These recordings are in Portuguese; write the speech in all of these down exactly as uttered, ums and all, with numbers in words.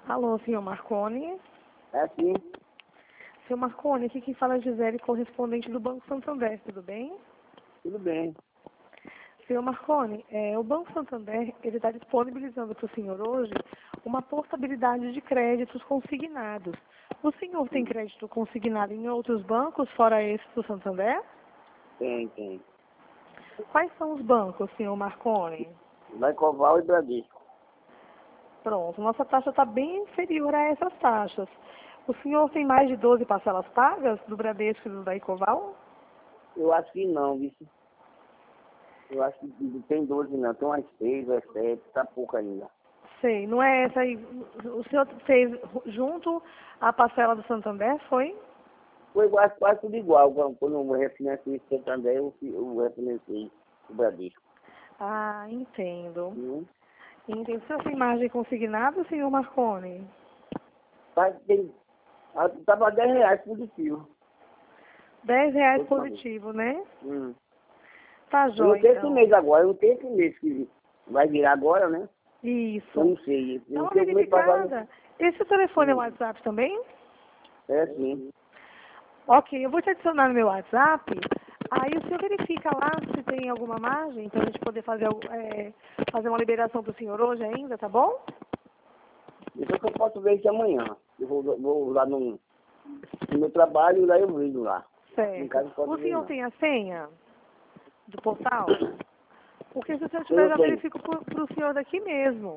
Alô, senhor Marconi? É sim, Senhor Marconi, aqui quem fala é Gisele, correspondente do Banco Santander, tudo bem? tudo bem. Senhor Marconi, é, o Banco Santander ele está disponibilizando para o senhor hoje uma portabilidade de créditos consignados. O senhor tem crédito consignado em outros bancos, fora esse do Santander? Tem, tem. Quais são os bancos, senhor Marconi? Vai Coval e Bradesco. Pronto, nossa taxa está bem inferior a essas taxas. O senhor tem mais de doze parcelas pagas do Bradesco e do da Ecoval? Eu acho que não, viu? Eu acho que não tem doze não, tem umas seis, umas sete, tá pouco ainda. Sei, não é essa aí. O senhor fez junto à parcela do Santander, foi? Foi quase, quase tudo igual. Quando quando eu refinancei o Santander, eu, fi- eu refinancei o Bradesco. Ah, entendo. Hum. Entendo. O senhor tem margem consignada, senhor Marconi? Mas tem, ah, tava dez reais positivo. Dez reais Última vez. positivo, né? Hum. Tá Eu não jóia, tenho esse então. mês agora, eu não tenho esse mês que vai virar agora, né? Eu Isso. não sei. Eu Dá não uma sei o mês passado. verificada. Esse telefone é o Hum. WhatsApp também? É sim. Ok, eu vou te adicionar no meu WhatsApp. Aí o senhor verifica lá se tem alguma margem para a gente poder fazer, al- é, fazer uma liberação para o senhor hoje ainda, tá bom? Depois que eu posso ver isso amanhã. Eu vou, vou lá no, no meu trabalho e lá eu vejo lá. Em casa Certo. eu posso O ver senhor não. tem a senha do portal? Porque se o senhor tiver, Eu já tenho. verifico para o senhor daqui mesmo.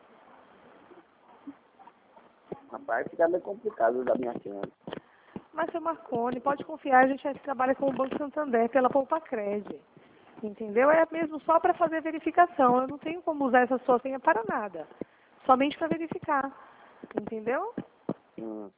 Rapaz, fica meio complicado da minha senha. Mas, seu Marconi, pode confiar, a gente já trabalha com o Banco Santander pela Poupa Cred. Entendeu? É mesmo só para fazer a verificação. Eu não tenho como usar essa sua senha para nada. Somente para verificar. Entendeu? Hum.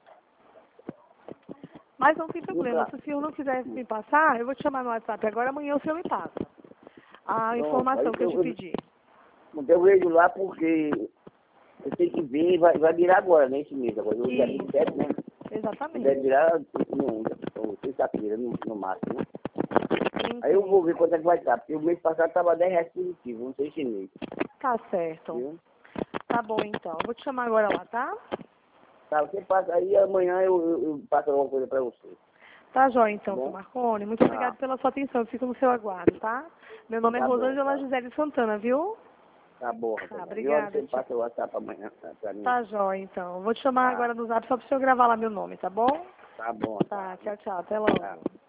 Mas não tem Não problema. tá. Se o senhor não quiser me passar, eu vou te chamar no WhatsApp agora, amanhã o senhor me passa a Pronto. informação Aí que eu eu, te eu, pedi. eu vejo lá porque eu tenho que ver, vai, vai virar agora, né, esse mês. Agora, hoje é vinte e sete, né? Deve Exatamente. virar no, no, sexta-feira, no, no máximo, né? Aí eu Entendo. vou ver quanto é que vai estar, porque o mês passado estava dez reais positivo, não sei esse mês, Tá certo. viu? Tá bom, então. Eu vou te chamar agora lá, tá? Tá, você passa aí, amanhã eu, eu, eu passo alguma coisa pra você, Tá jóia, então, tá seu bom? Marconi. Muito obrigada Tá, pela sua atenção. Eu fico no seu aguardo, tá? Meu nome é tá bom, Rosângela tá. Gisele Santana, viu? Tá bom, Tá, rapaz. E olha, obrigada, você tchau. passa o WhatsApp amanhã pra, pra mim. Tá jóia, então. Vou te chamar Tá, agora no zap só pro senhor gravar lá meu nome, tá bom? tá bom, Tá, tá. tchau, tchau. Até logo. Tá.